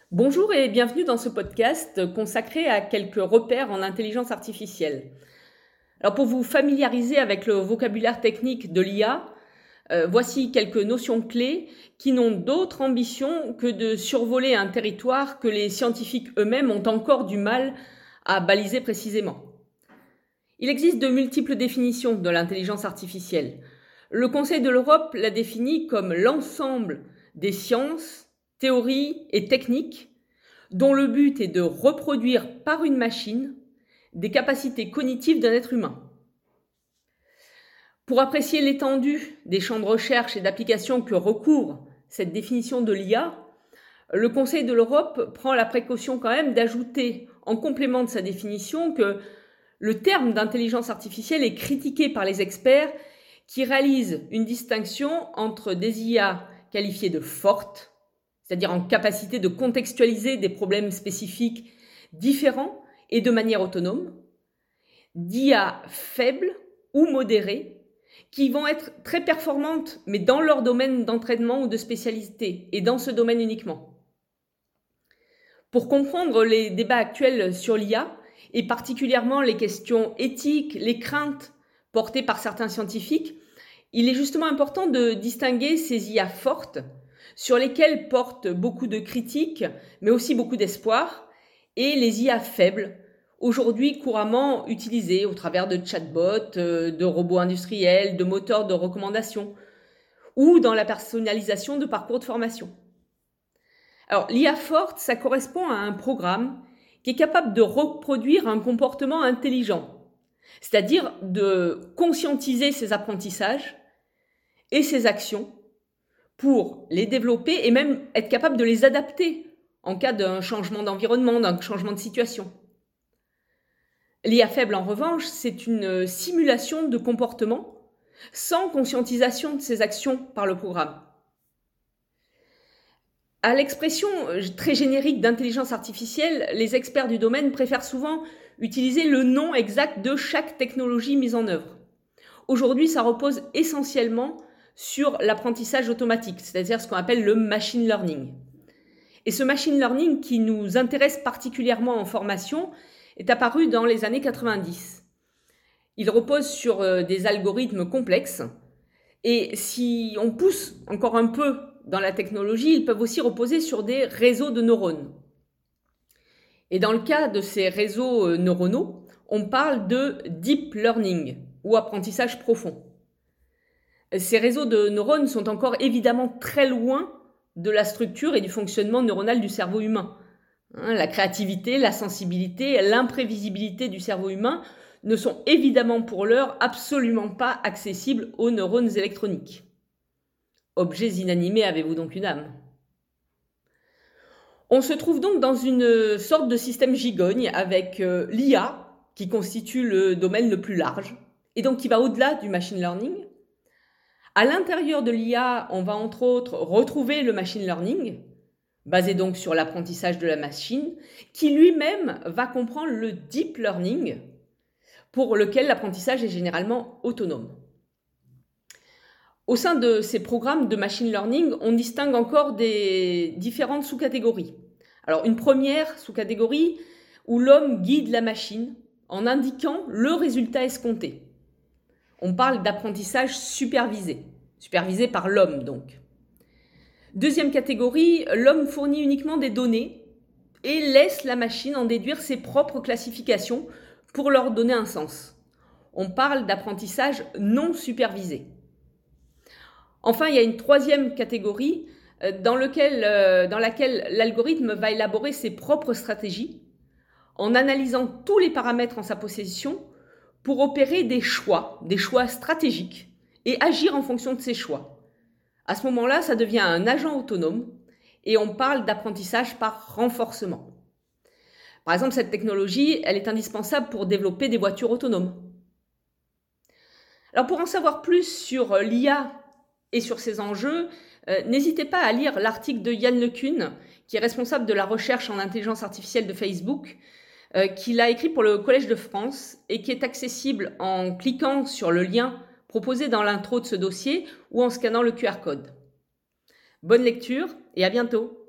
Bonjour et bienvenue dans ce podcast consacré à quelques repères en intelligence artificielle. Alors pour vous familiariser avec le vocabulaire technique de l'IA, voici quelques notions clés qui n'ont d'autre ambition que de survoler un territoire que les scientifiques eux-mêmes ont encore du mal à baliser précisément. Il existe de multiples définitions de l'intelligence artificielle. Le Conseil de l'Europe la définit comme l'ensemble des sciences, théories et techniques dont le but est de reproduire par une machine des capacités cognitives d'un être humain. Pour apprécier l'étendue des champs de recherche et d'application que recouvre cette définition de l'IA, le Conseil de l'Europe prend la précaution quand même d'ajouter en complément de sa définition que le terme d'intelligence artificielle est critiqué par les experts qui réalisent une distinction entre des IA qualifiées de fortes, c'est-à-dire en capacité de contextualiser des problèmes spécifiques différents et de manière autonome, d'IA faibles ou modérées, qui vont être très performantes, mais dans leur domaine d'entraînement ou de spécialité, et dans ce domaine uniquement. Pour comprendre les débats actuels sur l'IA, et particulièrement les questions éthiques, les craintes portées par certains scientifiques, il est justement important de distinguer ces IA fortes, sur lesquelles portent beaucoup de critiques, mais aussi beaucoup d'espoir, et les IA faibles, aujourd'hui couramment utilisées au travers de chatbots, de robots industriels, de moteurs de recommandation, ou dans la personnalisation de parcours de formation. Alors, l'IA forte, ça correspond à un programme qui est capable de reproduire un comportement intelligent, c'est-à-dire de conscientiser ses apprentissages et ses actions pour les développer et même être capable de les adapter en cas d'un changement d'environnement, d'un changement de situation. L'IA faible, en revanche, c'est une simulation de comportement sans conscientisation de ses actions par le programme. À l'expression très générique d'intelligence artificielle, les experts du domaine préfèrent souvent utiliser le nom exact de chaque technologie mise en œuvre. Aujourd'hui, ça repose essentiellement sur l'apprentissage automatique, c'est-à-dire ce qu'on appelle le machine learning. Et ce machine learning qui nous intéresse particulièrement en formation est apparu dans les années 90. Il repose sur des algorithmes complexes et si on pousse encore un peu dans la technologie, ils peuvent aussi reposer sur des réseaux de neurones. Et dans le cas de ces réseaux neuronaux, on parle de deep learning ou apprentissage profond. Ces réseaux de neurones sont encore évidemment très loin de la structure et du fonctionnement neuronal du cerveau humain. La créativité, la sensibilité, l'imprévisibilité du cerveau humain ne sont évidemment pour l'heure absolument pas accessibles aux neurones électroniques. Objets inanimés, avez-vous donc une âme ? On se trouve donc dans une sorte de système gigogne avec l'IA, qui constitue le domaine le plus large, et donc qui va au-delà du machine learning. À l'intérieur de l'IA, on va entre autres retrouver le machine learning, basé donc sur l'apprentissage de la machine, qui lui-même va comprendre le deep learning, pour lequel l'apprentissage est généralement autonome. Au sein de ces programmes de machine learning, on distingue encore des différentes sous-catégories. Alors, une première sous-catégorie où l'homme guide la machine en indiquant le résultat escompté. On parle d'apprentissage supervisé par l'homme donc. Deuxième catégorie, l'homme fournit uniquement des données et laisse la machine en déduire ses propres classifications pour leur donner un sens. On parle d'apprentissage non supervisé. Enfin, il y a une troisième catégorie dans laquelle l'algorithme va élaborer ses propres stratégies en analysant tous les paramètres en sa possession pour opérer des choix stratégiques et agir en fonction de ces choix. À ce moment-là, ça devient un agent autonome et on parle d'apprentissage par renforcement. Par exemple, cette technologie, elle est indispensable pour développer des voitures autonomes. Alors pour en savoir plus sur l'IA et sur ses enjeux, n'hésitez pas à lire l'article de Yann LeCun, qui est responsable de la recherche en intelligence artificielle de Facebook, qu'il a écrit pour le Collège de France et qui est accessible en cliquant sur le lien proposé dans l'intro de ce dossier ou en scannant le QR code. Bonne lecture et à bientôt!